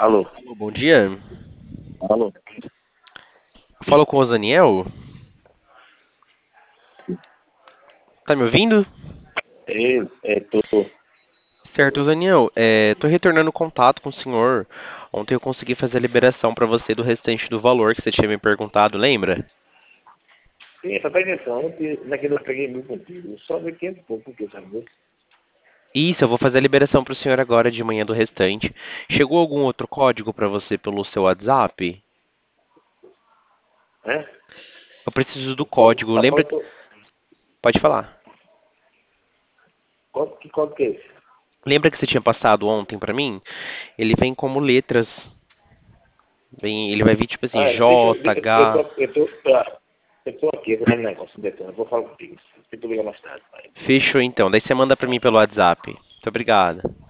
Alô? Alô, bom dia. Alô? Falo com o Zaniel. Tá me ouvindo? Tô. Certo, Zaniel. Tô retornando contato com o senhor. Ontem eu consegui fazer a liberação para você do restante do valor que você tinha me perguntado, lembra? Sim, só presta atenção que naquele eu peguei muito contigo. Só de 500 e pouco, porque sabe? Isso, eu vou fazer a liberação para o senhor agora de manhã do restante. Chegou algum outro código para você pelo seu WhatsApp? Né? Eu preciso do O código, código. a Lembra? foto, Pode falar. que código que é esse? Lembra que você tinha passado ontem para mim? Ele vem como letras. Ele vai vir tipo assim, Deixa J, H. eu tô aqui, eu tô fazendo negócio, eu vou falar contigo. Se tu ligar mais tarde, pai. Fechou então. Daí você manda para mim pelo WhatsApp. Muito obrigado.